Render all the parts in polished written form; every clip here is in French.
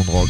de rock.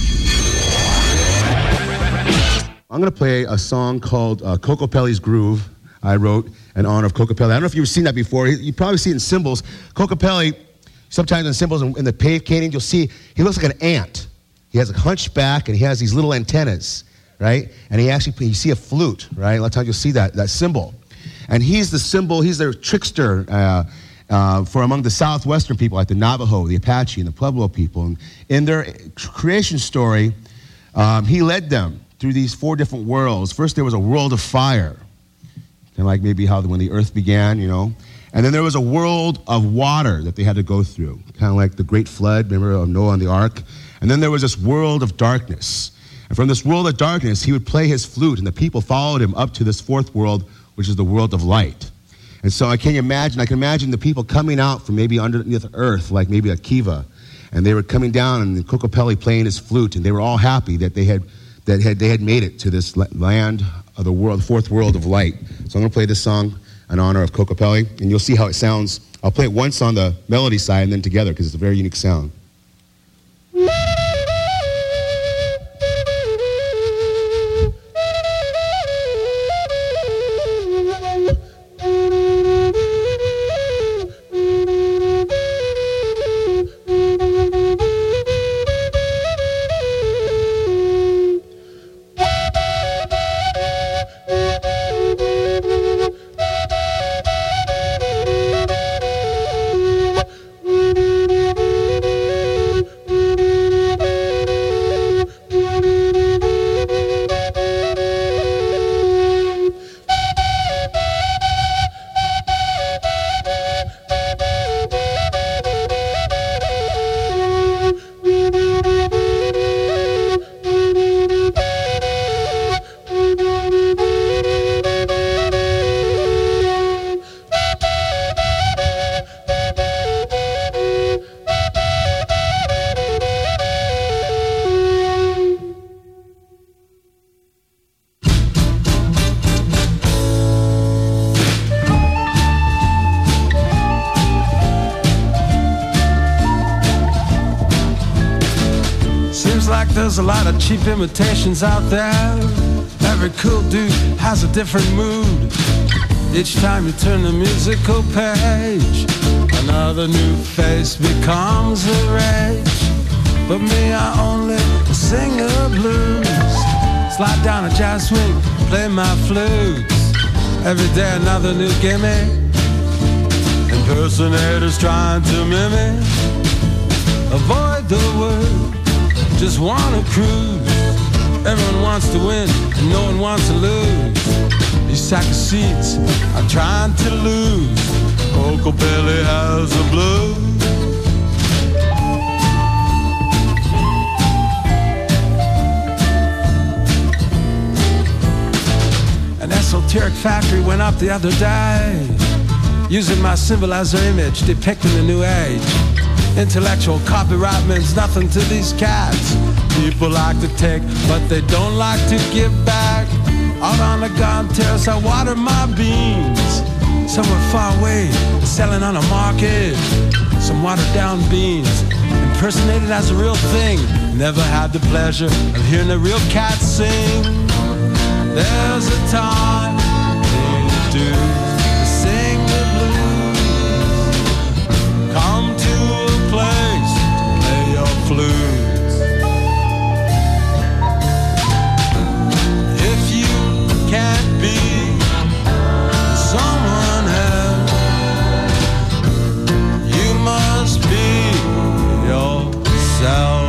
I'm going to play a song called Kokopelli's Groove. I wrote in honor of Kokopelli. I don't know if you've seen that before. You probably see it in cymbals. Kokopelli, sometimes in cymbals in the paved caning, you'll see he looks like an ant. He has a hunchback and he has these little antennas, right? And you see a flute, right? A lot of times you'll see that cymbal. And he's the symbol, he's their trickster for among the southwestern people, like the Navajo, the Apache, and the Pueblo people. And in their creation story, he led them through these 4 different worlds. First, there was a world of fire. Kind of like maybe how when the earth began, you know. And then there was a world of water that they had to go through, kind of like the great flood, remember Noah on the ark. And then there was this world of darkness. And from this world of darkness, he would play his flute, and the people followed him up to this 4th world, which is the world of light. And so I can imagine the people coming out from maybe underneath earth, like maybe a kiva, and they were coming down, and Kokopelli playing his flute, and they were all happy that they had made it to this land of the world, 4th world of light. So I'm going to play this song in honor of Kokopelli, and you'll see how it sounds. I'll play it once on the melody side and then together because it's a very unique sound. There's a lot of cheap imitations out there. Every cool dude has a different mood. Each time you turn the musical page, another new face becomes a rage. But me, I only sing the blues. Slide down a jazz swing, play my flutes. Every day another new gimme. Impersonators trying to mimic. Avoid the word, just wanna cruise. Everyone wants to win and no one wants to lose. These sack of seats are trying to lose. Kokopelli has the blues. An esoteric factory went up the other day, using my symbolizer image depicting the new age. Intellectual copyright means nothing to these cats. People like to take, but they don't like to give back. Out on the garden terrace, I water my beans. Somewhere far away, selling on a market. Some watered down beans, impersonated as a real thing. Never had the pleasure of hearing a real cat sing. There's a time they do sing the blues. Come to a place to play your flutes. If you can't be someone else, you must be yourself.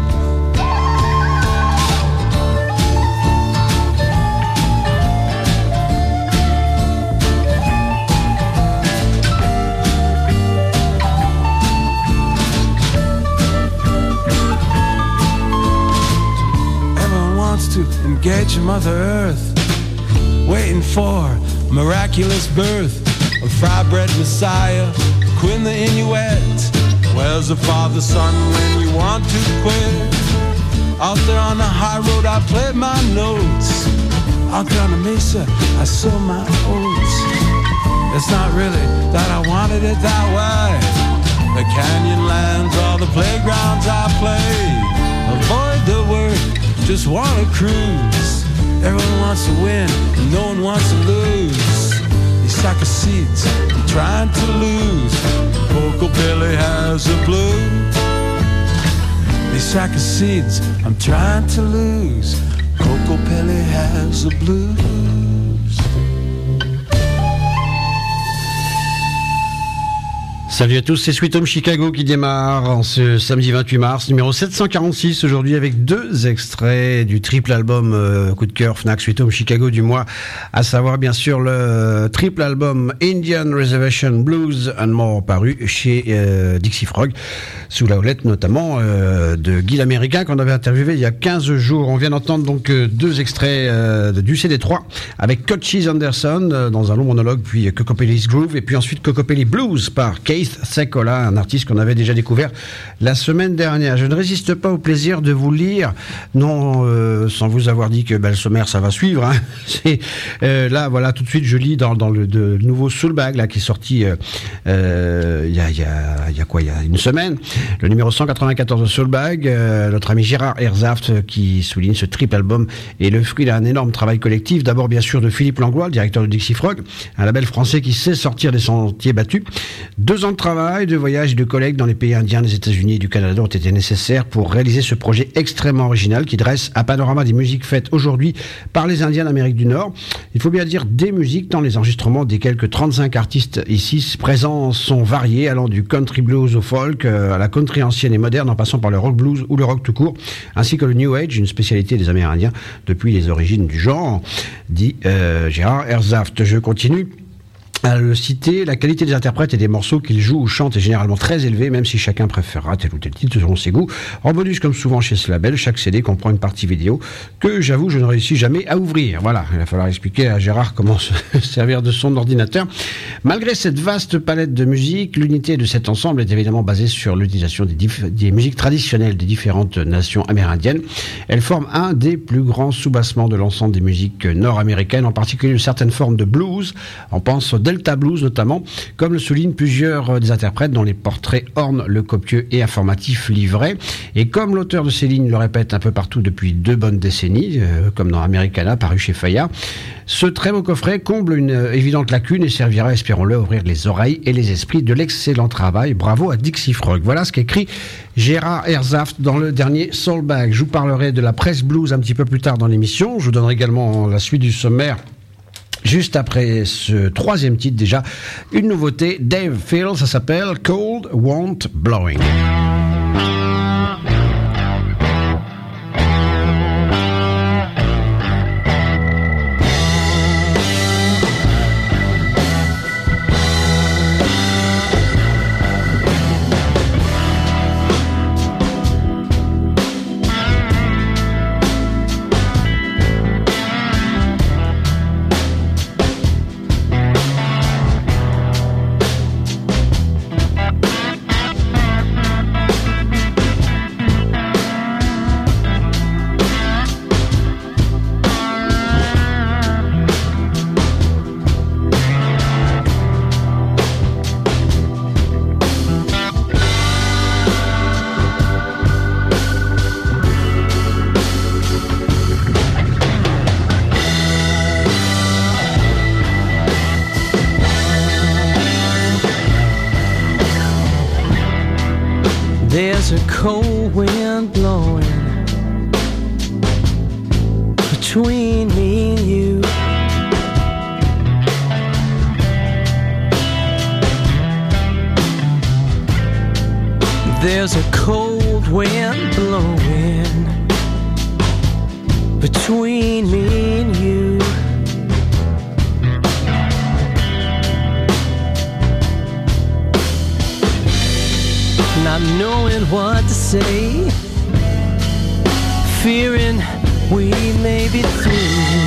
To engage Mother Earth, waiting for miraculous birth of fry-bread Messiah, Queen the Inuit. Where's the father, son, when you want to quit? Out there on the high road, I play my notes. Out there on the mesa, I sow my oats. It's not really that I wanted it that way. The canyon lands, all the playgrounds I play. Avoid just wanna cruise. Everyone wants to win, and no one wants to lose. These sack of seeds, I'm trying to lose. Kokopelli has a blues. These sack of seeds, I'm trying to lose. Kokopelli has a blues. Salut à tous, c'est Sweet Home Chicago qui démarre en ce samedi 28 mars, numéro 746 aujourd'hui avec deux extraits du triple album coup de cœur Fnac Sweet Home Chicago du mois, à savoir bien sûr le triple album Indian Reservation Blues and More paru chez Dixie Frog, sous la houlette notamment de Guy l'Américain qu'on avait interviewé il y a 15 jours. On vient d'entendre donc deux extraits du CD3 avec Cochise Anderson dans un long monologue, puis Kokopelli's Groove et puis ensuite Kokopelli Blues par Keith Sekola, un artiste qu'on avait déjà découvert la semaine dernière. Je ne résiste pas au plaisir de vous lire, non sans vous avoir dit que le sommaire ça va suivre. Hein. C'est là voilà tout de suite je lis dans le nouveau Soulbag là qui est sorti il y a une semaine, le numéro 194 de Soulbag. Notre ami Gérard Herzaft qui souligne ce triple album est le fruit d'un énorme travail collectif. D'abord bien sûr de Philippe Langlois, le directeur de Dixie Frog, un label français qui sait sortir des sentiers battus. 2 ans de travail, de voyages et de collègues dans les pays indiens des États-Unis et du Canada ont été nécessaires pour réaliser ce projet extrêmement original qui dresse un panorama des musiques faites aujourd'hui par les Indiens d'Amérique du Nord. Il faut bien dire des musiques, tant les enregistrements des quelques 35 artistes ici présents sont variés, allant du country blues au folk, à la country ancienne et moderne, en passant par le rock blues ou le rock tout court, ainsi que le New Age, une spécialité des Amérindiens depuis les origines du genre, dit Gérard Herzaft. Je continue à le citer, la qualité des interprètes et des morceaux qu'ils jouent ou chantent est généralement très élevée, même si chacun préférera tel ou tel titre selon ses goûts. En bonus, comme souvent chez ce label, chaque CD comprend une partie vidéo que, j'avoue, je ne réussis jamais à ouvrir. Voilà, il va falloir expliquer à Gérard comment se servir de son ordinateur. Malgré cette vaste palette de musique, l'unité de cet ensemble est évidemment basée sur l'utilisation des musiques traditionnelles des différentes nations amérindiennes. Elles forment un des plus grands soubassements de l'ensemble des musiques nord-américaines, en particulier certaines formes de blues. On pense au Delta Blues notamment, comme le soulignent plusieurs des interprètes dont les portraits ornent le copieux et informatif livret. Et comme l'auteur de ces lignes le répète un peu partout depuis 2 bonnes décennies, comme dans Americana, paru chez Fayard, ce très beau coffret comble une évidente lacune et servira, espérons-le, à ouvrir les oreilles et les esprits de l'excellent travail. Bravo à Dixie Frog. Voilà ce qu'écrit Gérard Herzaft dans le dernier Soulbag. Je vous parlerai de la presse blues un petit peu plus tard dans l'émission. Je vous donnerai également la suite du sommaire juste après ce 3e titre déjà, une nouveauté, Dave Field, ça s'appelle Cold Won't Blowing. There's a cold wind blowing between me and you. There's a cold wind blowing between me and you. Not knowing what to say, fearing we may be through.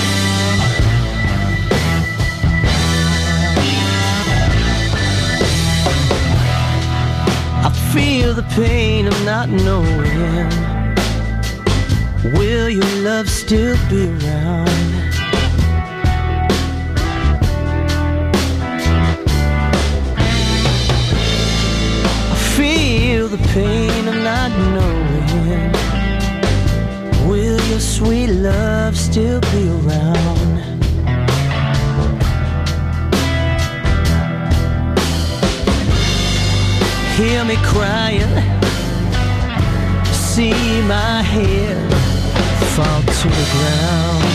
I feel the pain of not knowing, will your love still be around? Feel the pain of not knowing, will sweet love still be around? Hear me crying, see my head fall to the ground.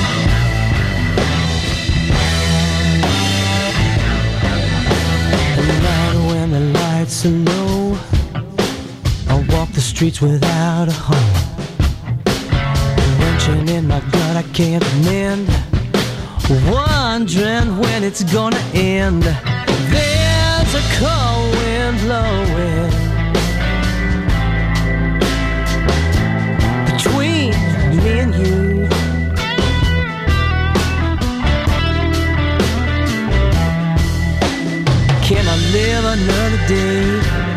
At night when the lights are low, I walk the streets without a home. Wrenching in my gut, I can't mend, wondering when it's gonna end. There's a cold wind blowing between me and you. Can I live another day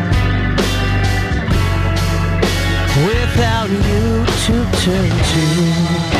without you to turn to?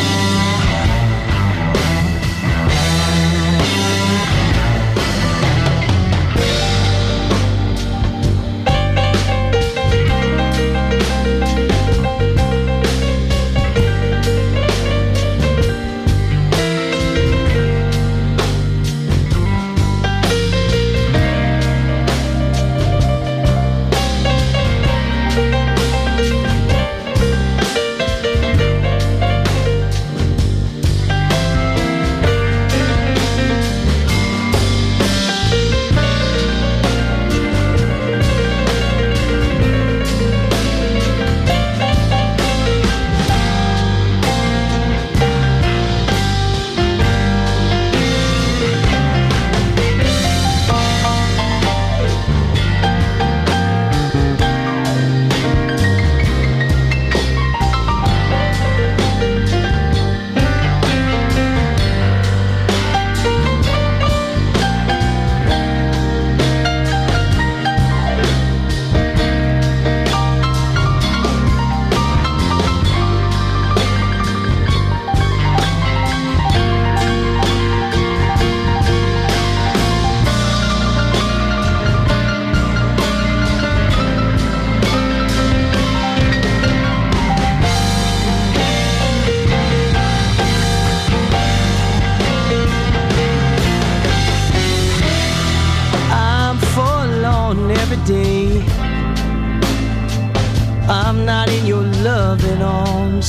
I'm not in your loving arms.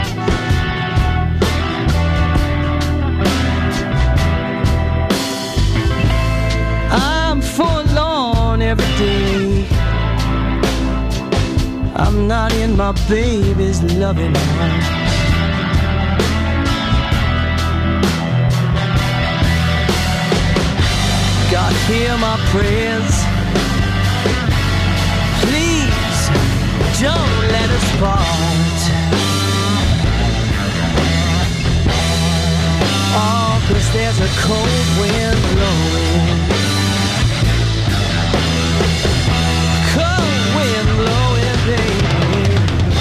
I'm forlorn every day. I'm not in my baby's loving arms. God, hear my prayers. Please don't let us part. Oh, 'cause there's a cold wind blowing. Cold wind blowing, baby.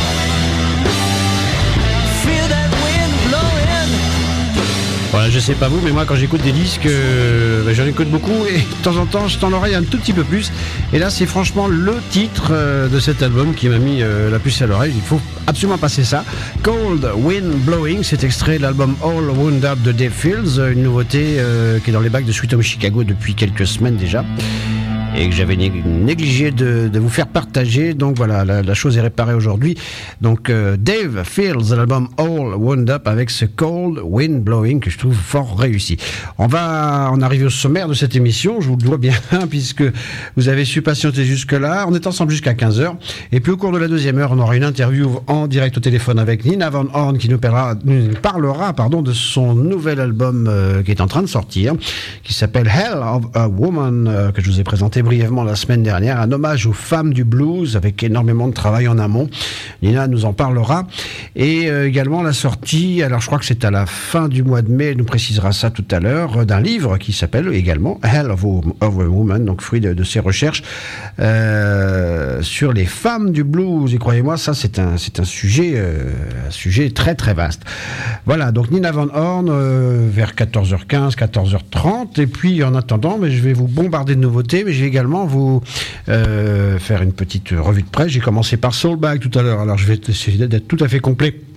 Feel that wind blowing. Voilà, je sais pas vous, mais moi quand j'écoute des disques, j'en écoute beaucoup et de temps en temps je tends l'oreille un tout petit peu plus. Et là c'est franchement le titre de cet album qui m'a mis la puce à l'oreille. Il faut absolument passer ça. Cold Wind Blowing, c'est extrait de l'album All Wound Up de Dave Fields, une nouveauté qui est dans les bacs de Sweet Home Chicago depuis quelques semaines déjà. Et que j'avais négligé de vous faire partager. Donc voilà, la chose est réparée aujourd'hui. Donc Dave Fields, l'album All Wound Up avec ce Cold Wind Blowing que je trouve fort réussi. On arrive au sommaire de cette émission, je vous le dois bien, puisque vous avez su patienter jusque-là. On est ensemble jusqu'à 15h. Et puis au cours de la deuxième heure, on aura une interview en direct au téléphone avec Nina Van Horn qui nous parlera de son nouvel album qui est en train de sortir, qui s'appelle Hell of a Woman, que je vous ai présenté brièvement la semaine dernière, un hommage aux femmes du blues avec énormément de travail en amont. Nina nous en parlera. Et également la sortie, alors je crois que c'est à la fin du mois de mai, elle nous précisera ça tout à l'heure, d'un livre qui s'appelle également Hell of a Woman, donc fruit de ses recherches sur les femmes du blues. Et croyez-moi, ça c'est un sujet très très vaste. Voilà, donc Nina Van Horn vers 14h15, 14h30. Et puis en attendant, je vais vous bombarder de nouveautés, mais je vais également vous faire une petite revue de presse. J'ai commencé par Soulbag tout à l'heure, alors je vais essayer d'être tout à fait complet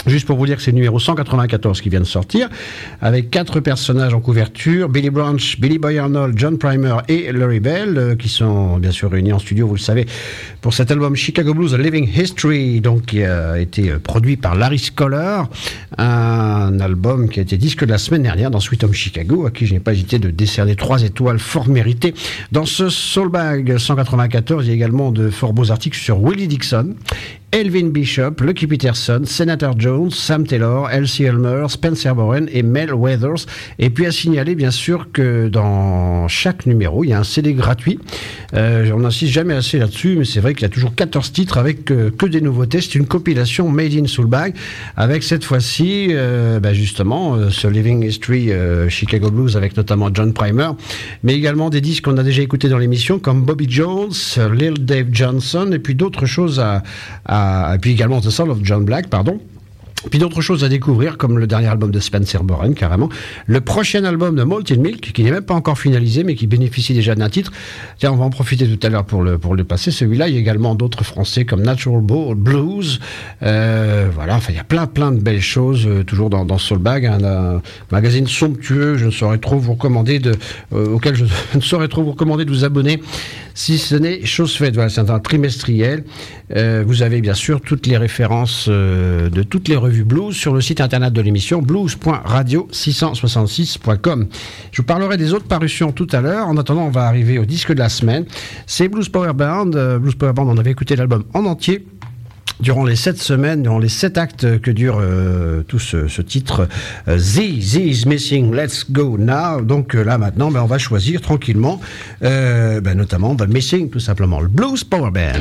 Juste pour vous dire que c'est le numéro 194 qui vient de sortir, avec 4 personnages en couverture, Billy Branch, Billy Boy Arnold, John Primer et Larry Bell, qui sont bien sûr réunis en studio, vous le savez, pour cet album Chicago Blues, A Living History, donc qui a été produit par Larry Scholar, un album qui a été disque de la semaine dernière dans Sweet Home Chicago, à qui je n'ai pas hésité de décerner 3 étoiles fort méritées. Dans ce Soulbag 194, il y a également de fort beaux articles sur Willie Dixon, Elvin Bishop, Lucky Peterson, Senator Jones, Sam Taylor, Elsie Elmer, Spencer Boren et Mel Weathers. Et puis à signaler bien sûr que dans chaque numéro, il y a un CD gratuit. On n'insiste jamais assez là-dessus, mais c'est vrai qu'il y a toujours 14 titres avec que des nouveautés. C'est une compilation Made in Soulbag avec cette fois-ci justement ce Living History Chicago Blues avec notamment John Primer, mais également des disques qu'on a déjà écoutés dans l'émission comme Bobby Jones, Lil Dave Johnson et puis d'autres choses et puis également The Soul of John Black, pardon. Puis d'autres choses à découvrir, comme le dernier album de Spencer Boren, carrément. Le prochain album de Malted Milk, qui n'est même pas encore finalisé, mais qui bénéficie déjà d'un titre. Tiens, on va en profiter tout à l'heure pour le passer. Celui-là, il y a également d'autres français comme Natural Blues. Voilà, enfin, il y a plein de belles choses, toujours dans Soulbag. Un magazine somptueux, je ne saurais trop vous recommander auquel je ne saurais trop vous recommander de vous abonner, si ce n'est chose faite. Voilà, c'est un trimestriel. Vous avez bien sûr toutes les références de toutes les revues blues sur le site internet de l'émission blues.radio666.com. Je vous parlerai des autres parutions tout à l'heure. En attendant, on va arriver au disque de la semaine. C'est Blues Power Band. Blues Power Band, on avait écouté l'album en entier durant les 7 semaines, durant les 7 actes que dure tout ce titre Z is Missing, Let's Go Now. Donc là maintenant, on va choisir tranquillement notamment The Missing, tout simplement, le Blues Power Band.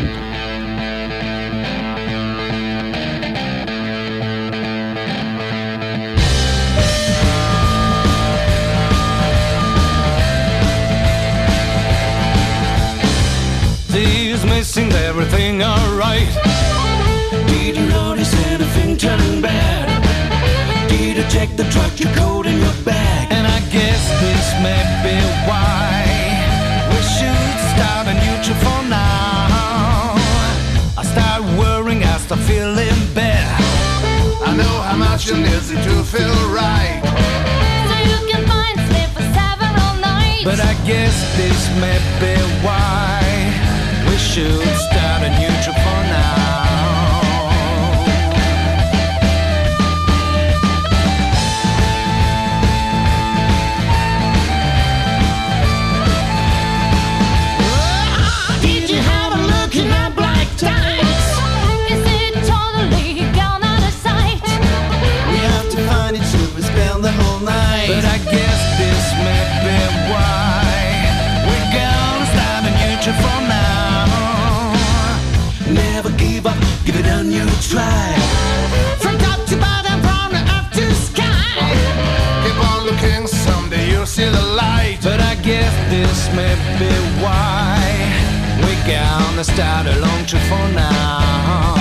Missing everything alright. Did you notice anything turning bad? Did you check the truck, your coat and your bag? And I guess this may be why we should start a new trip for now. I start worrying, I start feeling bad. I know how much you need to feel right. So you can find sleep for several nights. But I guess this may be why we should start a new trip for now. Did you have a look in my black tights? Is it totally gone out of sight? We have to find it so we spend the whole night. But I guess this may be why we're gonna start a new trip for now. Never give up, give it a new try. From top to bottom, from earth to sky. Keep on looking, someday you'll see the light. But I guess this may be why we're gonna start a long trip for now.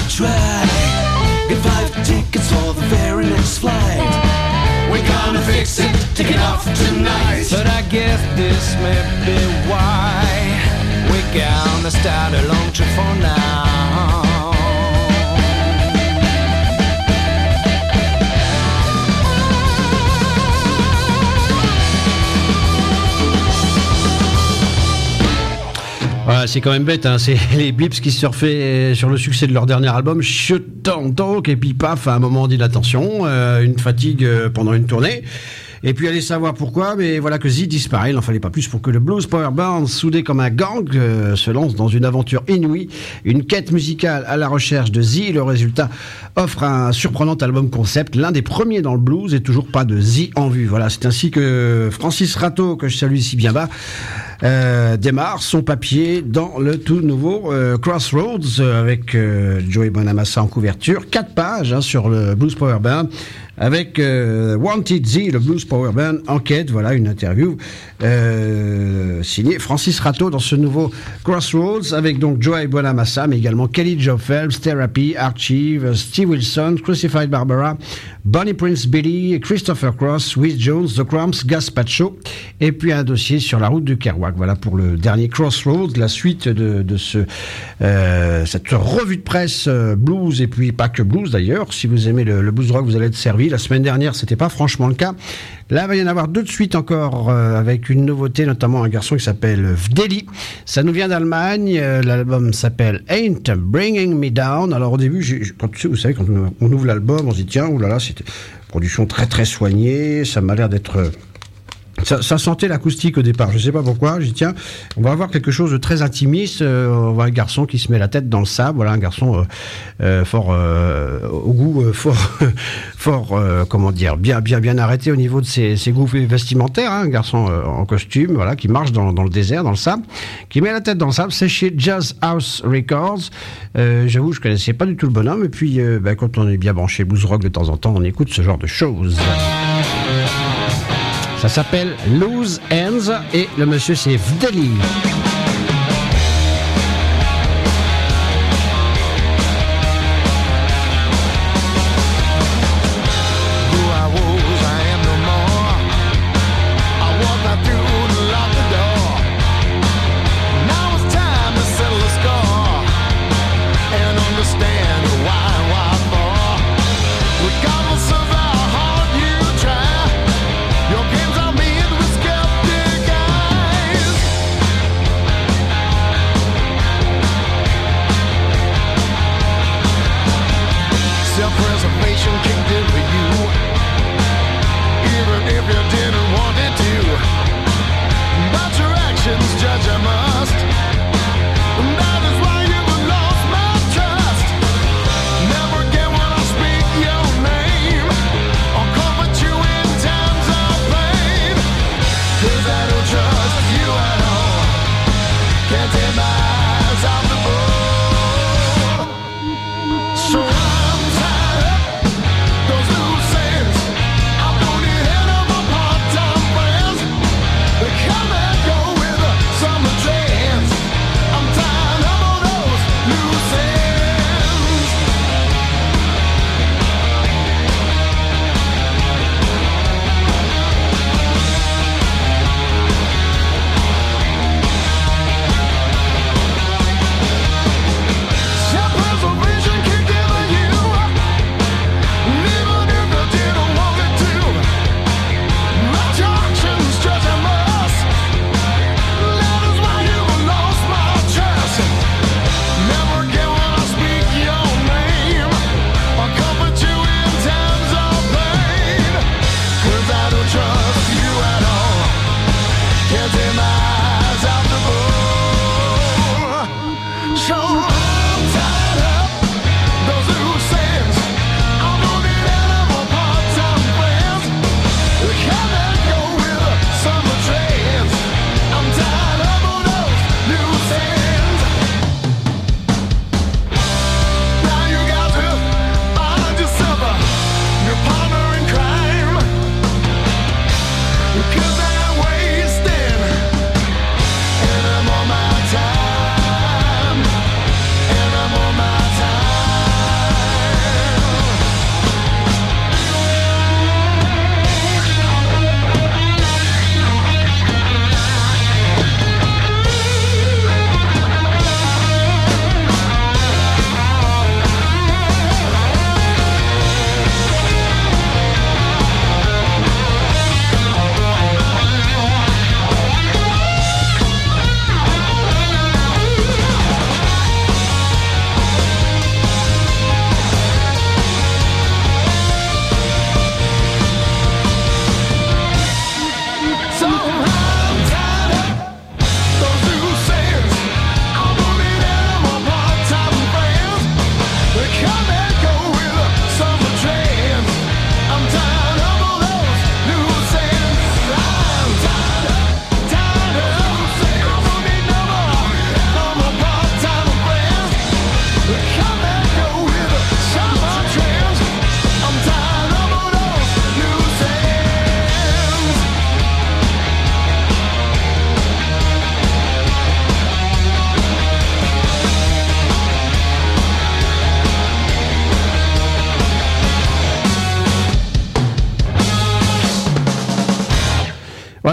try. Get 5 tickets for the very next flight. We're gonna fix it, take it off tonight. But I guess this may be why we're gonna start a long trip for now. Voilà, c'est quand même bête, hein. C'est les Blips qui surfaient sur le succès de leur dernier album, Shut Down Talk, et puis paf, à un moment on dit attention, une fatigue pendant une tournée. Et puis allez savoir pourquoi, mais voilà que Z disparaît, il n'en fallait pas plus pour que le Blues Power Band, soudé comme un gang, se lance dans une aventure inouïe, une quête musicale à la recherche de Z. Le résultat offre un surprenant album concept, l'un des premiers dans le blues et toujours pas de Z en vue. Voilà, c'est ainsi que Francis Rato, que je salue ici bien bas, démarre son papier dans le tout nouveau Crossroads avec Joey Bonamassa en couverture, 4 pages sur le Blues Power Band. Avec Wanted Z, le Blues Power Band, enquête, voilà une interview signée Francis Rato dans ce nouveau Crossroads, avec donc Joey Bonamassa, mais également Kelly Joe Phelps, Therapy, Archive, Steve Wilson, Crucified Barbara, Bonnie Prince Billy, Christopher Cross, Wiz Jones, The Cramps, Gaspacho, et puis un dossier sur la route du Kerouac. Voilà pour le dernier Crossroads, la suite de cette revue de presse blues, et puis pas que blues d'ailleurs. Si vous aimez le blues rock, vous allez être servi. La semaine dernière, c'était pas franchement le cas. Là, il va y en avoir 2 de suite encore, avec une nouveauté, notamment un garçon qui s'appelle Vdeli. Ça nous vient d'Allemagne. L'album s'appelle Ain't Bringing Me Down. Alors au début, vous savez, quand on ouvre l'album, on se dit tiens, oulala, c'était une production très très soignée. Ça m'a l'air d'être... Ça sentait l'acoustique au départ, je sais pas pourquoi. J'ai dit tiens, on va avoir quelque chose de très intimiste. On voit un garçon qui se met la tête dans le sable. Voilà, un garçon fort au goût fort comment dire, bien arrêté au niveau de ses goûts vestimentaires. Hein, un garçon en costume, voilà, qui marche dans le désert, dans le sable, qui met la tête dans le sable. C'est chez Jazz House Records. J'avoue, je connaissais pas du tout le bonhomme. Et puis, quand on est bien branché blues rock de temps en temps, on écoute ce genre de choses. Ça s'appelle Loose Ends et le monsieur c'est Vdeli. Come and go with some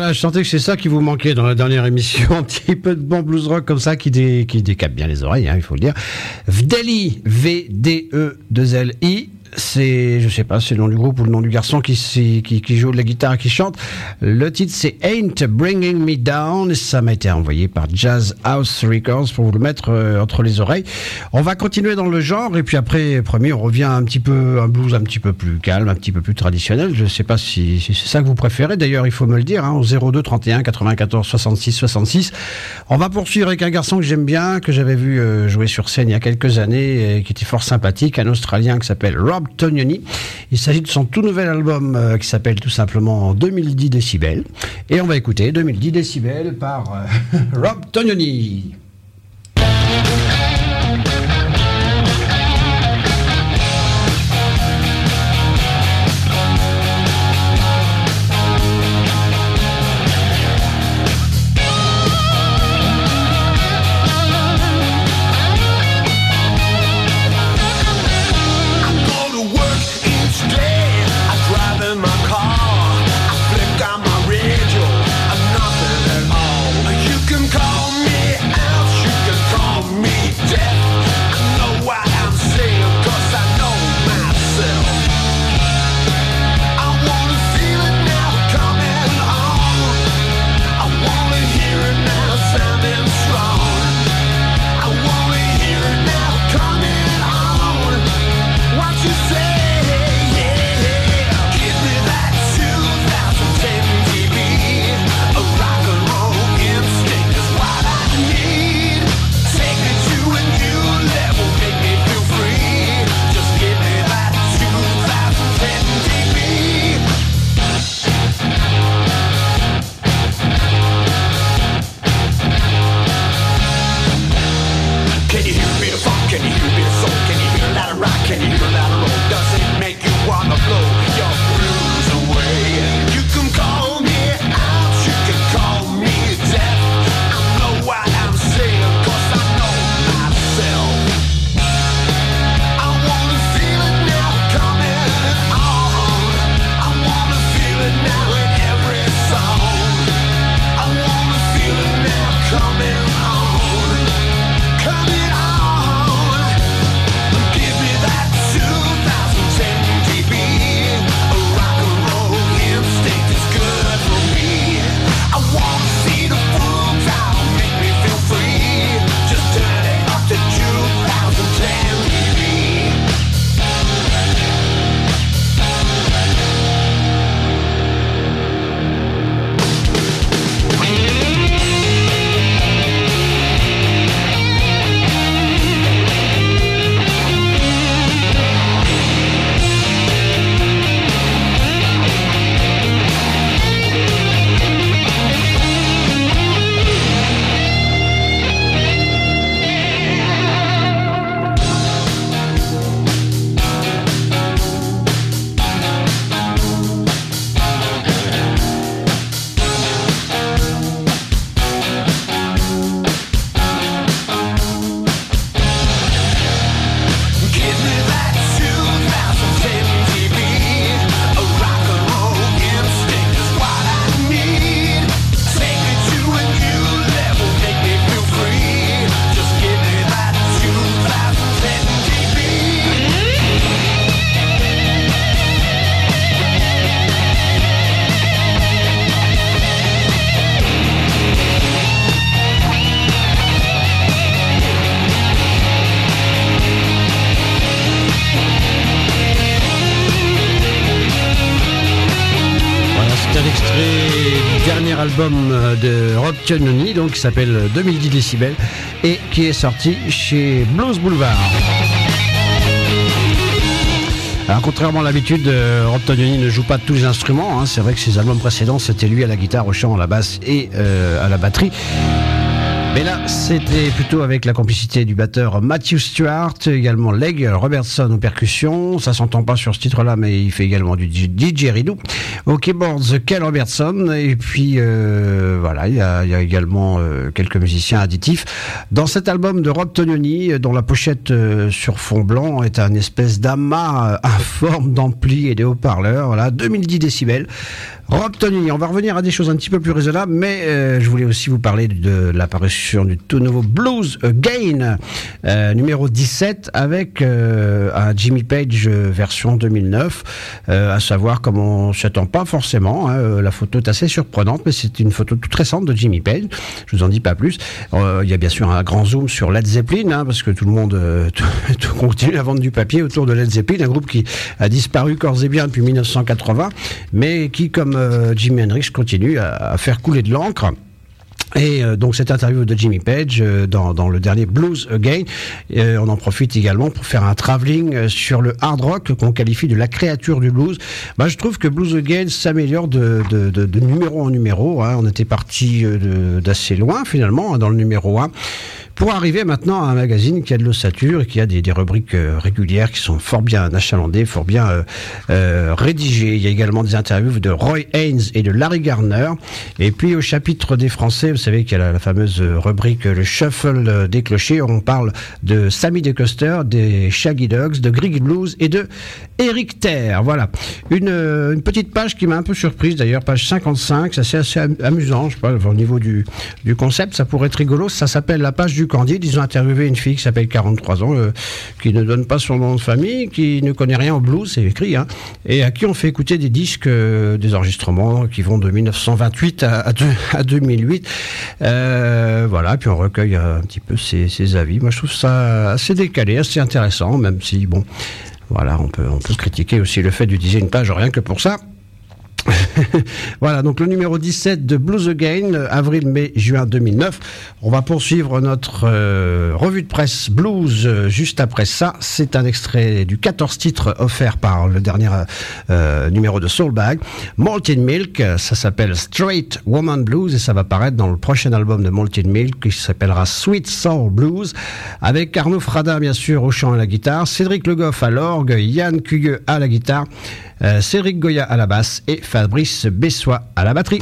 Voilà, je sentais que c'est ça qui vous manquait dans la dernière émission. Un petit peu de bon blues rock comme ça qui décape bien les oreilles, hein, il faut le dire. Vdeli, V-D-E-2-L-I. C'est, je sais pas, c'est le nom du groupe ou le nom du garçon qui joue de la guitare et qui chante. Le titre, c'est Ain't Bringing Me Down. Et ça m'a été envoyé par Jazz House Records pour vous le mettre entre les oreilles. On va continuer dans le genre et puis après, promis, on revient un blues un petit peu plus calme, un petit peu plus traditionnel. Je sais pas si c'est ça que vous préférez. D'ailleurs, il faut me le dire, hein, au 02 31 94 66 66. On va poursuivre avec un garçon que j'aime bien, que j'avais vu jouer sur scène il y a quelques années et qui était fort sympathique, un Australien qui s'appelle Rob Tonioni. Il s'agit de son tout nouvel album qui s'appelle tout simplement 2010 décibels. Et on va écouter 2010 décibels par Rob Tonioni. Album de Rob Tonioni, donc qui s'appelle 2010 décibels et qui est sorti chez Blues Boulevard. Alors, contrairement à l'habitude, Rob Tonioni ne joue pas tous les instruments, hein. C'est vrai que ses albums précédents, c'était lui à la guitare, au chant, à la basse et à la batterie. Mais là, c'était plutôt avec la complicité du batteur Matthew Stewart, également Leg Robertson aux percussions. Ça s'entend pas sur ce titre-là, mais il fait également du didgeridoo. Au keyboards, Kel Robertson. Et puis, voilà, il y a également quelques musiciens additifs. Dans cet album de Rob Tonioni, dont la pochette sur fond blanc est un espèce d'amas informe d'ampli et de haut-parleurs. Voilà, 2010 décibels. Rob Tony, on va revenir à des choses un petit peu plus raisonnables, mais je voulais aussi vous parler de l'apparition du tout nouveau Blues Again, numéro 17, avec un Jimmy Page version 2009, à savoir comme on ne s'attend pas forcément, la photo est assez surprenante, mais c'est une photo toute récente de Jimmy Page, je vous en dis pas plus. Il y a bien sûr un grand zoom sur Led Zeppelin, parce que tout le monde tout continue à vendre du papier autour de Led Zeppelin, un groupe qui a disparu corps et bien depuis 1980, mais qui, comme Jimi Hendrix, continue à faire couler de l'encre. Et donc cette interview de Jimmy Page dans le dernier Blues Again, on en profite également pour faire un travelling sur le hard rock qu'on qualifie de la créature du blues. Je trouve que Blues Again s'améliore de numéro en numéro, hein. On était parti d'assez loin finalement dans le numéro 1. Pour arriver maintenant à un magazine qui a de l'ossature et qui a des rubriques régulières qui sont fort bien achalandées, fort bien rédigées. Il y a également des interviews de Roy Haynes et de Larry Garner. Et puis au chapitre des Français, vous savez qu'il y a la fameuse rubrique le shuffle des clochers. On parle de Sammy DeCoster, des Shaggy Dogs, de Griggy Blues et de Eric Terre. Voilà. Une petite page qui m'a un peu surprise d'ailleurs, page 55. C'est assez amusant, je sais pas, au niveau du concept, ça pourrait être rigolo. Ça s'appelle la page du Candide. Ils ont interviewé une fille qui s'appelle 43 ans, qui ne donne pas son nom de famille, qui ne connaît rien au blues, c'est écrit, hein, et à qui on fait écouter des disques, des enregistrements qui vont de 1928 à 2008. Voilà, puis on recueille un petit peu ses avis. Moi, je trouve ça assez décalé, assez intéressant, même si, bon, voilà, on peut critiquer aussi le fait d'utiliser une page rien que pour ça. Voilà, donc le numéro 17 de Blues Again, avril, mai, juin 2009. On va poursuivre notre revue de presse blues juste après ça. C'est un extrait du 14 titres offert par le dernier numéro de Soulbag. Malted Milk, ça s'appelle Straight Woman Blues et ça va paraître dans le prochain album de Malted Milk qui s'appellera Sweet Soul Blues, avec Arnaud Fradin bien sûr au chant et à la guitare, Cédric Le Goff à l'orgue, Yann Cugueux à la guitare, Cédric Goya à la basse et Fabrice Bessois à la batterie.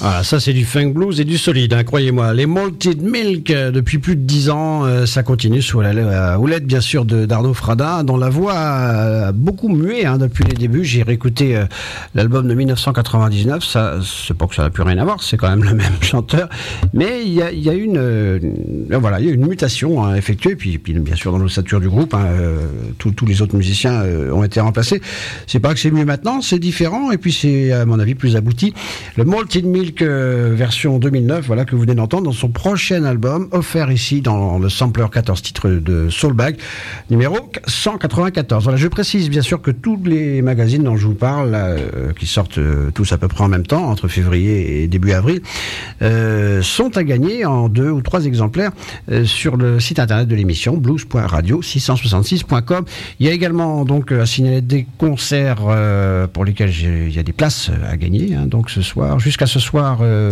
Voilà, ça c'est du funk blues et du solide, hein, croyez-moi. Les Malted Milk, depuis plus de 10 ans, ça continue sous la houlette bien sûr d'Arnaud Fradin, dont la voix a beaucoup mué depuis les débuts. J'ai réécouté l'album de 1999, ça, c'est pas que ça n'a plus rien à voir, c'est quand même le même chanteur, mais il y a une mutation effectuée, puis bien sûr dans l'ossature du groupe, tous les autres musiciens ont été remplacés. C'est pas que c'est mieux maintenant, c'est différent, et puis c'est à mon avis plus abouti. Le Malted Milk version 2009, voilà, que vous venez d'entendre dans son prochain album, offert ici dans le sampler 14 titres de Soulbag, numéro 194. Voilà, je précise bien sûr que tous les magazines dont je vous parle, qui sortent tous à peu près en même temps, entre février et début avril, sont à gagner en 2 ou 3 exemplaires sur le site internet de l'émission, blues.radio666.com. Il y a également donc à signaler des concerts pour lesquels il y a des places à gagner, donc ce soir, jusqu'à ce soir,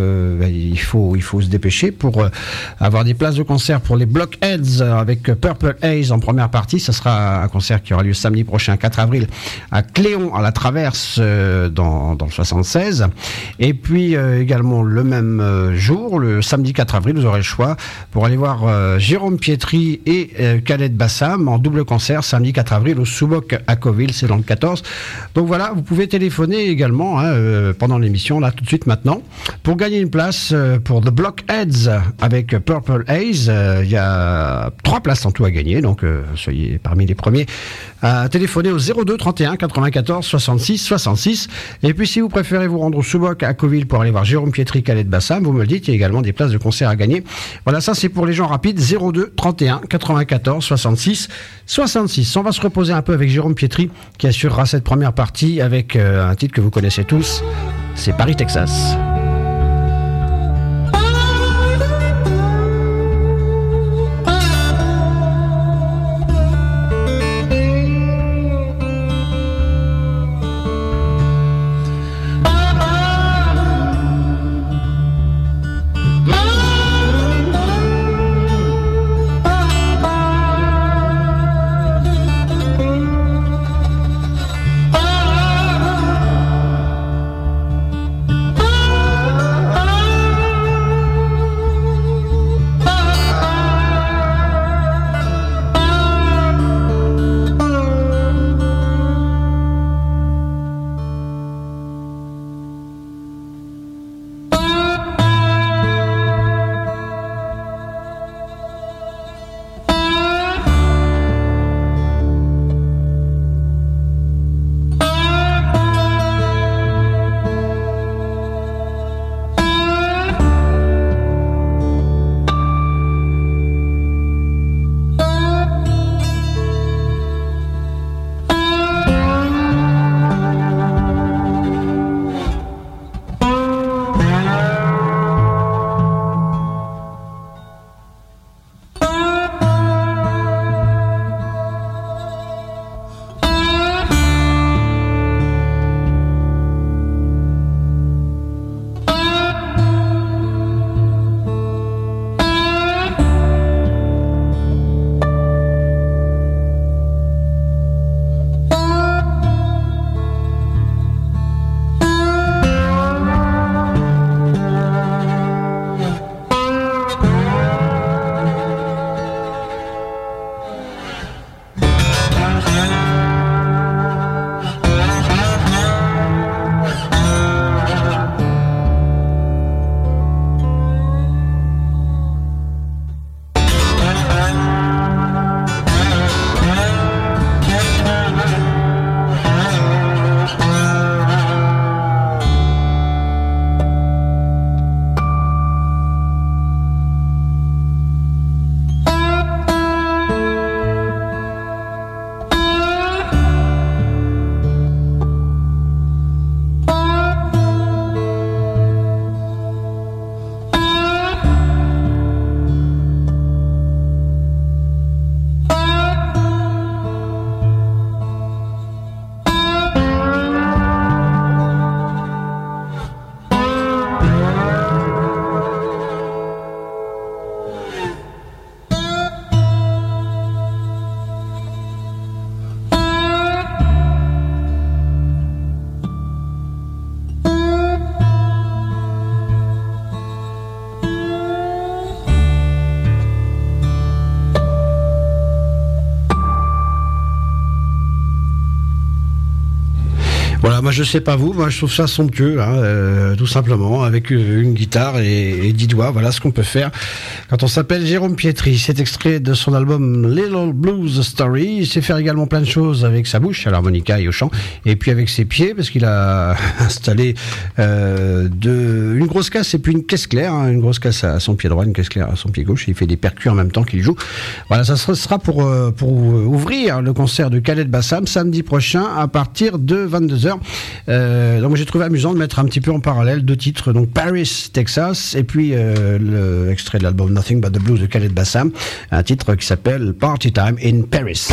il faut se dépêcher pour avoir des places de concert pour les Blockheads avec Purple Haze en première partie. Ça sera un concert qui aura lieu samedi prochain, 4 avril, à Cléon, à la Traverse, dans le 76. Et puis également le même jour, le samedi 4 avril, vous aurez le choix pour aller voir Jérôme Pietri et Khaled Bassam en double concert samedi 4 avril au Soubok à Coville, c'est dans le 14. Donc voilà, vous pouvez téléphoner également pendant l'émission, là tout de suite maintenant, pour gagner une place pour The Blockheads avec Purple Haze. Il y a 3 places en tout à gagner, donc soyez parmi les premiers à téléphoner au 02 31 94 66 66. Et puis si vous préférez vous rendre au Soubok à Coville pour aller voir Jérôme Pietri, Khaled Bassam, vous me le dites, il y a également des places de concert à gagner. Voilà, ça c'est pour les gens rapides, 02 31 94 66 66. On va se reposer un peu avec Jérôme Pietri qui assurera cette première partie avec un titre que vous connaissez tous, c'est Paris, Texas. Oh Moi je sais pas vous, moi je trouve ça somptueux, hein, tout simplement, avec une guitare et 10 doigts, voilà ce qu'on peut faire. Quand on s'appelle Jérôme Pietri, cet extrait de son album Little Blues Story, il sait faire également plein de choses avec sa bouche, à l'harmonica et au chant, et puis avec ses pieds, parce qu'il a installé une grosse casse et puis une caisse claire, hein, une grosse casse à son pied droit, une caisse claire à son pied gauche, et il fait des percus en même temps qu'il joue. Voilà, ça sera pour ouvrir le concert de Khaled Bassam samedi prochain à partir de 22h. Donc j'ai trouvé amusant de mettre un petit peu en parallèle deux titres, donc Paris, Texas, et puis l'extrait de l'album Nothing But The Blues de Khaled Bassam, un titre qui s'appelle Party Time in Paris.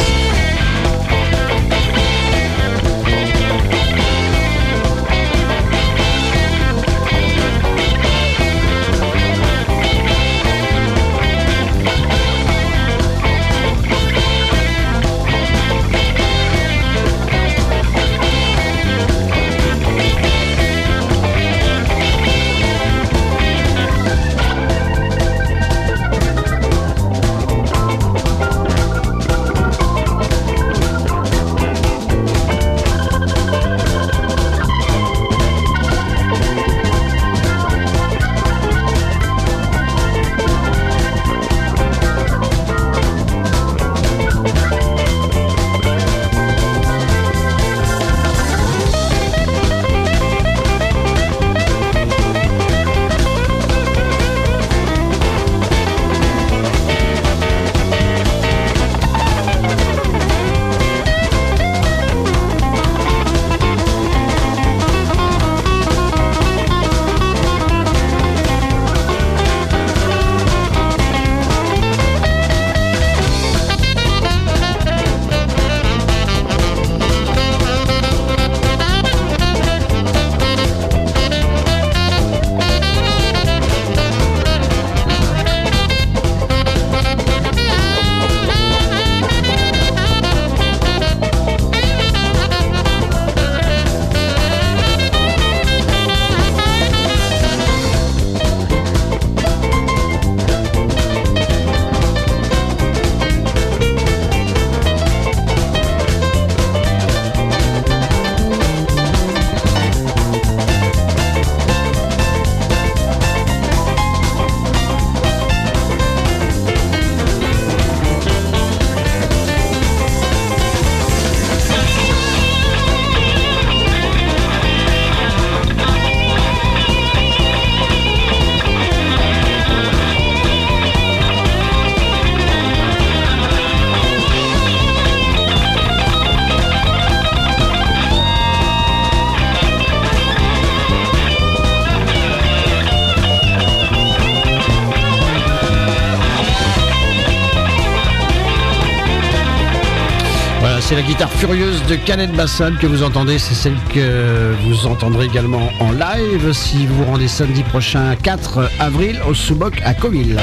C'est la guitare furieuse de Khaled Bassam que vous entendez, c'est celle que vous entendrez également en live si vous vous rendez samedi prochain 4 avril au Soubok à Comille.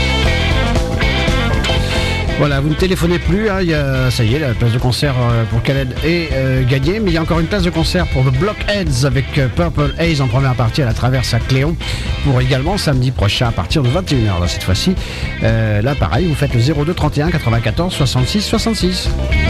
Voilà, vous ne téléphonez plus, hein, ça y est, la place de concert pour Khaled est gagnée, mais il y a encore une place de concert pour The Blockheads avec Purple Haze en première partie à la Traverse à Cléon, pour également samedi prochain à partir de 21h. Là, cette fois-ci, là pareil, vous faites le 02 31 94 66 66.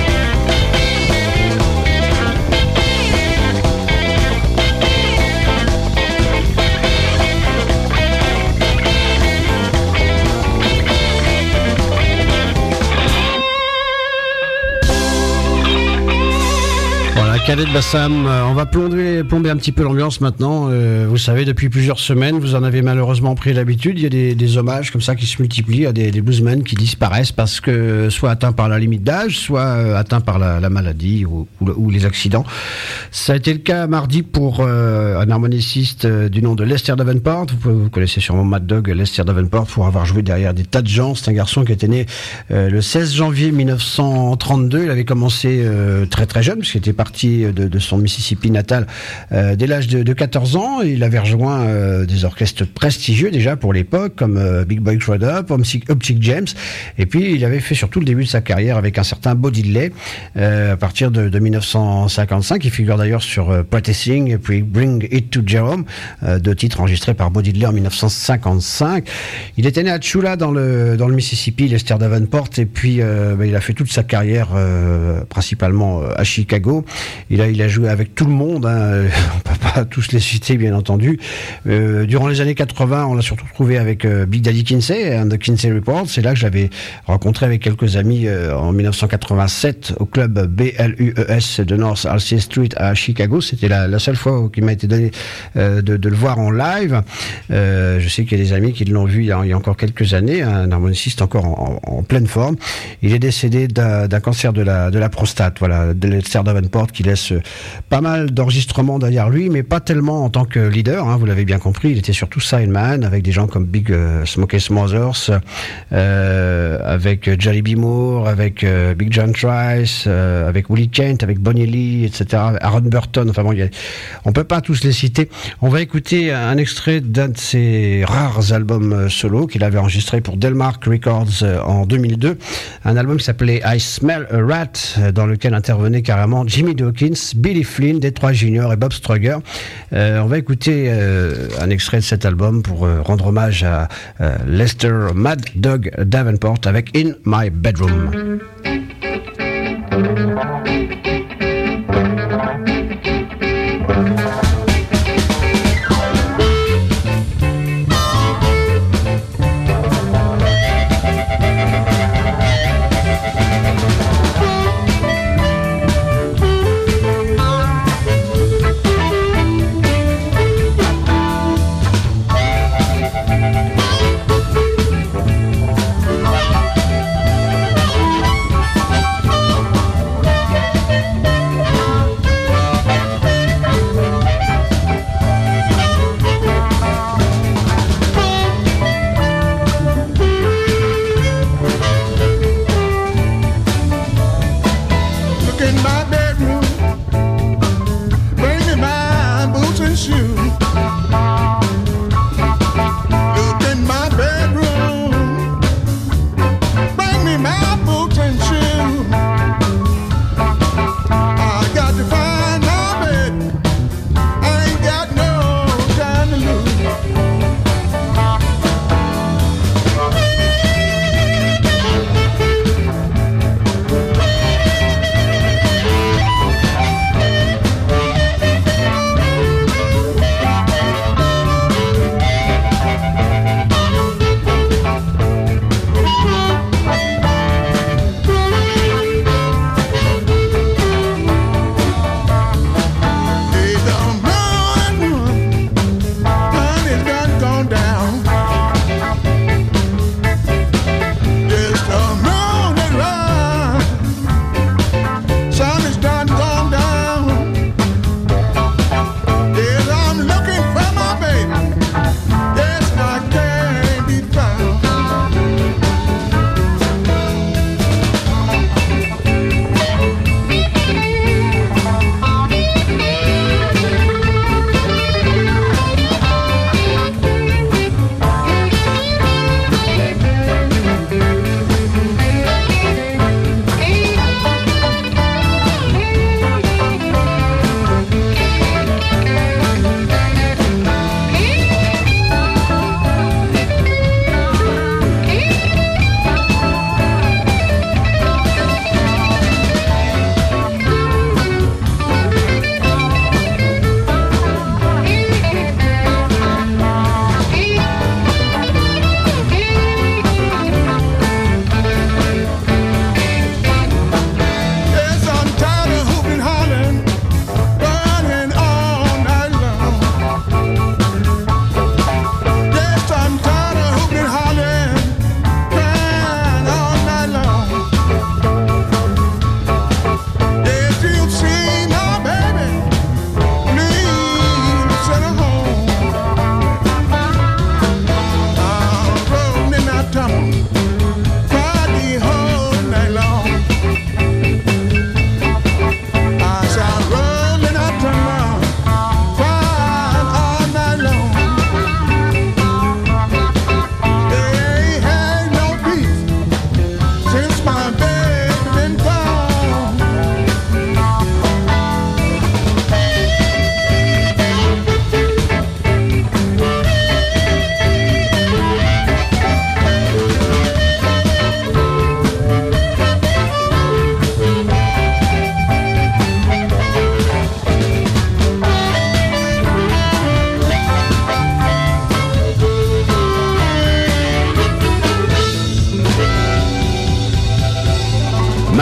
Khaled Bassam, on va plomber un petit peu l'ambiance maintenant. Vous savez, depuis plusieurs semaines, vous en avez malheureusement pris l'habitude. Il y a des hommages comme ça qui se multiplient à des bluesmen qui disparaissent parce que soit atteints par la limite d'âge, soit atteints par la maladie ou les accidents. Ça a été le cas mardi pour un harmoniciste du nom de Lester Davenport. Vous connaissez sûrement Mad Dog, Lester Davenport, pour avoir joué derrière des tas de gens. C'est un garçon qui était né le 16 janvier 1932. Il avait commencé très très jeune, puisqu'il était parti de son Mississippi natal dès l'âge de 14 ans. Il avait rejoint des orchestres prestigieux déjà pour l'époque, comme Big Boy Crudup, Optic James, et puis il avait fait surtout le début de sa carrière avec un certain Bo Diddley à partir de 1955. Il figure d'ailleurs sur Practicing et puis Bring It to Jerome, deux titres enregistrés par Bo Diddley en 1955. Il était né à Tchula dans le Mississippi, Lester Davenport, et puis il a fait toute sa carrière principalement à Chicago. Il a joué avec tout le monde, hein. On peut pas tous les citer bien entendu. Durant les années 80, on l'a surtout trouvé avec Big Daddy Kinsey and the Kinsey Report. C'est là que j'avais rencontré avec quelques amis en 1987 au club BLUES de North Halsey Street à Chicago. C'était la seule fois qu'il m'a été donné de le voir en live. Je sais qu'il y a des amis qui l'ont vu il y a encore quelques années, un harmoniciste encore en pleine forme. Il est décédé d'un cancer de la prostate, voilà, de Lester Davenport, qui laisse pas mal d'enregistrements derrière lui, mais pas tellement en tant que leader, hein, vous l'avez bien compris. Il était surtout sideman avec des gens comme Big Smokey Smothers, avec Johnny B. Moore, avec Big John Trice, avec Willie Kent, avec Bonnie Lee, etc., Aaron Burton. Enfin bon, on peut pas tous les citer. On va écouter un extrait d'un de ses rares albums solo qu'il avait enregistré pour Delmark Records en 2002, un album qui s'appelait I Smell a Rat, dans lequel intervenaient carrément Jimmy Dawkins, Billy Flynn, Detroit Junior et Bob Strugger. On va écouter un extrait de cet album pour rendre hommage à Lester Mad Dog Davenport avec In My Bedroom.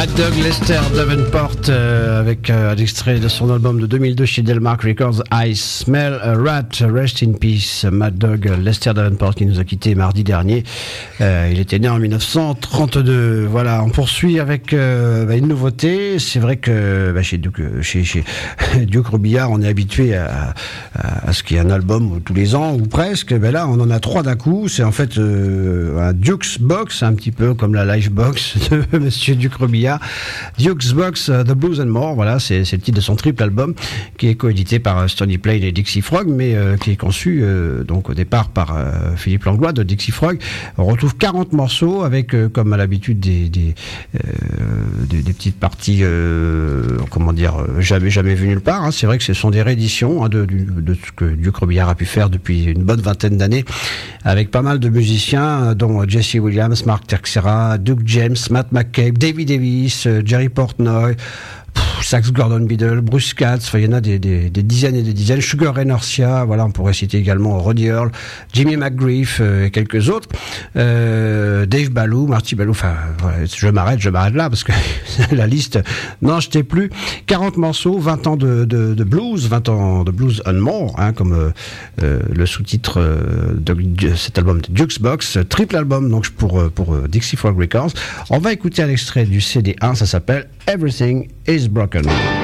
Mad Dog, Lester Davenport, avec un extrait de son album de 2002 chez Delmark Records, I Smell a Rat, Rest in Peace. Mad Dog, Lester Davenport, qui nous a quittés mardi dernier. Il était né en 1932. Voilà, on poursuit avec une nouveauté. C'est vrai que chez Duke Robillard, on est habitué à ce qu'il y ait un album tous les ans, ou presque. Là, on en a 3 d'un coup. C'est en fait un Duke's Box, un petit peu comme la Live Box de Monsieur Duke Robillard. Duke's Box, The Blues and More, voilà, c'est le titre de son triple album qui est coédité par Stony Plain et Dixie Frog, mais qui est conçu donc au départ par Philippe Langlois de Dixie Frog. On retrouve 40 morceaux avec, comme à l'habitude, des petites parties, comment dire, jamais vues nulle part. Hein. C'est vrai que ce sont des rééditions de ce que Duke Robillard a pu faire depuis une bonne vingtaine d'années, avec pas mal de musiciens, dont Jesse Williams, Mark Texera, Duke James, Matt McCabe, David Davis, Jerry Portnoy, Sax Gordon Biddle, Bruce Katz, il y en a des dizaines et des dizaines. Sugar Ray Norcia, voilà, on pourrait citer également Roddy Earl, Jimmy McGriff et quelques autres. Dave Ballou, Marty Ballou, voilà, je m'arrête là parce que la liste n'en jetait plus. 40 morceaux, 20 ans de blues, 20 ans de blues and more, hein, comme le sous-titre de cet album de Duke's Box, triple album donc pour Dixie Frog Records. On va écouter un extrait du CD1, ça s'appelle Everything is Broken.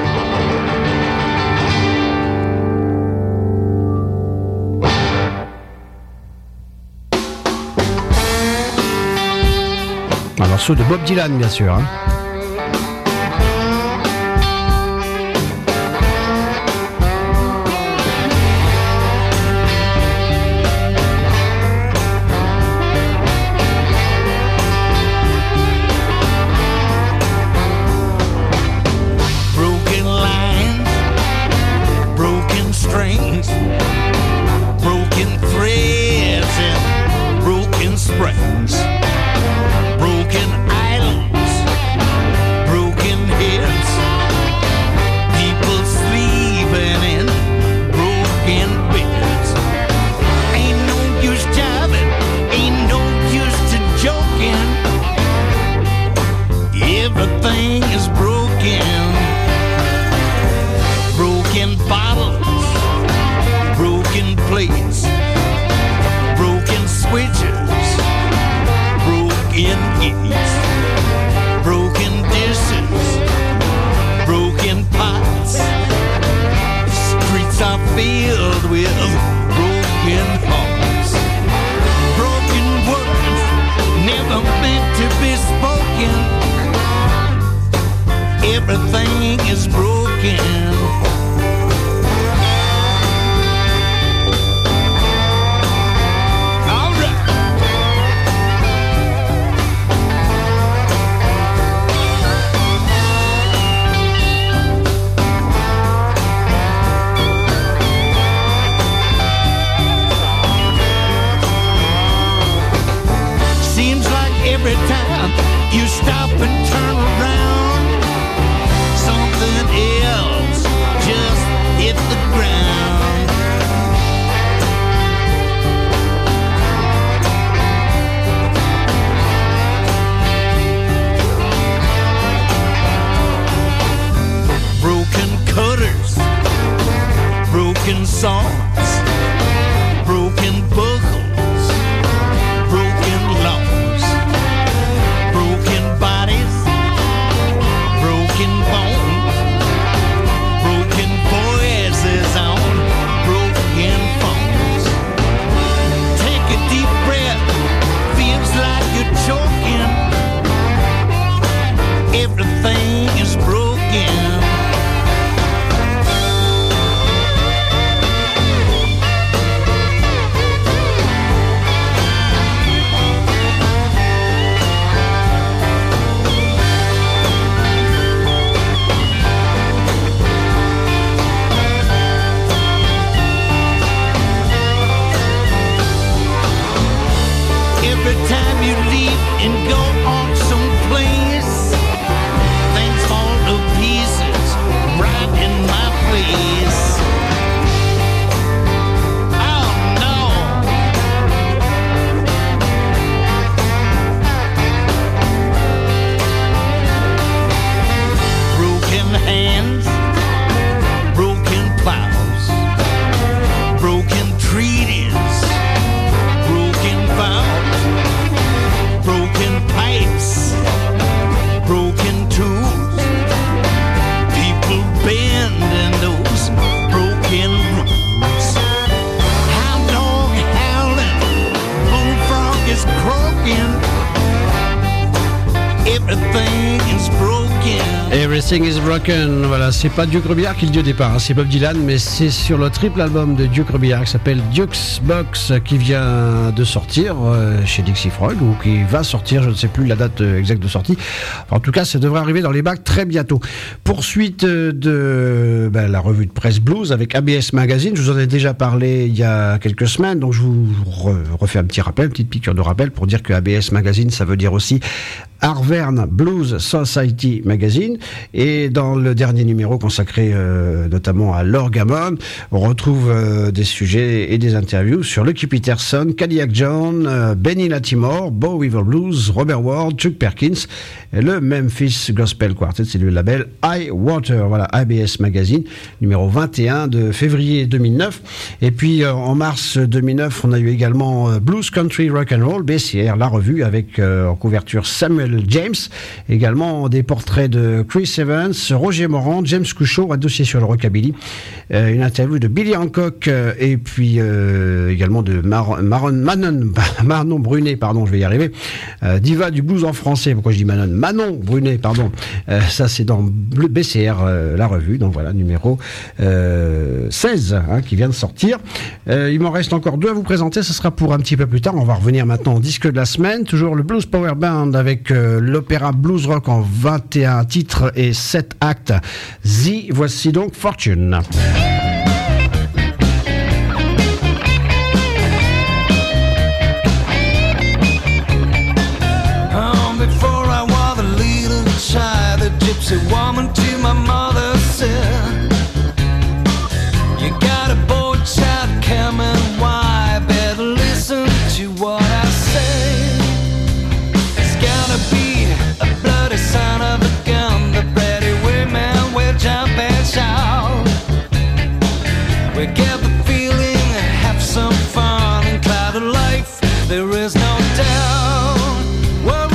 Un morceau de Bob Dylan, bien sûr. Hein. Everything is broken. All right. Seems like every time you stop and turn around, something else just hit the ground. Broken cutters, broken saws, broken buckles, broken laws, broken bodies, everything is broken. Everything is Broken, voilà, c'est pas Duke Robillard qui le dit au départ, hein, c'est Bob Dylan, mais c'est sur le triple album de Duke Robillard qui s'appelle Duke's Box, qui vient de sortir chez Dixie Frog, ou qui va sortir, je ne sais plus la date exacte de sortie. Enfin, en tout cas, ça devrait arriver dans les bacs très bientôt. Poursuite de la revue de presse blues avec ABS Magazine, je vous en ai déjà parlé il y a quelques semaines, donc je vous refais un petit rappel, une petite piqûre de rappel pour dire que ABS Magazine, ça veut dire aussi Arverne Blues Society Magazine, et dans le dernier numéro consacré notamment à l'orgamon, on retrouve des sujets et des interviews sur Lucky Peterson, Cadillac John, Benny Latimore, Bo Weaver Blues, Robert Ward, Chuck Perkins et le Memphis Gospel Quartet, c'est le label High Water, voilà, ABS Magazine, numéro 21 de février 2009. Et puis en mars 2009, on a eu également Blues Country Rock and Roll, BCR, la revue, avec en couverture Samuel James, également des portraits de Chris Evans, Roger Morand, James Couchot, un dossier sur le rockabilly, une interview de Billy Hancock, et puis également de Manon Brunet, pardon, je vais y arriver, diva du blues en français. Pourquoi je dis Manon Brunet, pardon. Ça c'est dans BCR, la revue, donc voilà, numéro 16, qui vient de sortir. Il m'en reste encore 2 à vous présenter, ce sera pour un petit peu plus tard. On va revenir maintenant au disque de la semaine, toujours le Blues Power Band avec l'opéra blues rock en 21 titres et 7 actes. Voici donc Fortune. Before I was the leader, shy, the gypsy